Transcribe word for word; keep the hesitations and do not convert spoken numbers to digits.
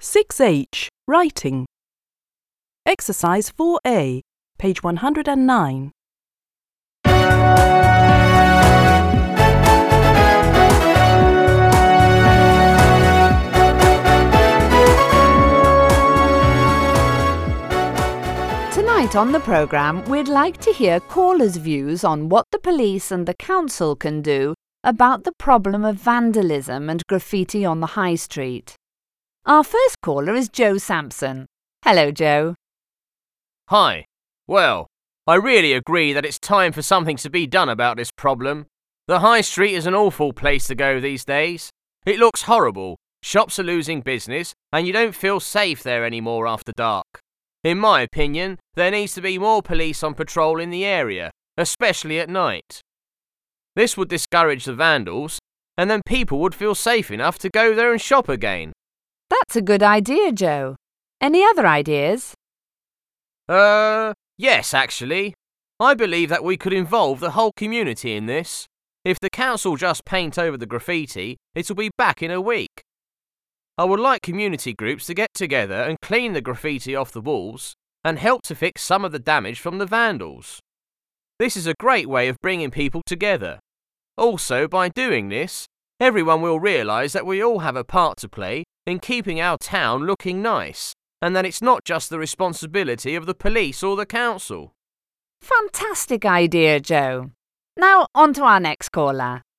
six H. Writing. Exercise four A, page one hundred nine. Tonight on the programme, we'd like to hear callers' views on what the police and the council can do about the problem of vandalism and graffiti on the high street. Our first caller is Joe Sampson. Hello, Joe. Hi. Well, I really agree that it's time for something to be done about this problem. The high street is an awful place to go these days. It looks horrible, shops are losing business, and you don't feel safe there anymore after dark. In my opinion, there needs to be more police on patrol in the area, especially at night. This would discourage the vandals, and then people would feel safe enough to go there and shop again. That's a good idea, Joe. Any other ideas? Uh, yes, actually. I believe that we could involve the whole community in this. If the council just paint over the graffiti, it'll be back in a week. I would like community groups to get together and clean the graffiti off the walls and help to fix some of the damage from the vandals. This is a great way of bringing people together. Also, by doing this, everyone will realise that we all have a part to play in keeping our town looking nice, and that it's not just the responsibility of the police or the council. Fantastic idea, Joe. Now on to our next caller.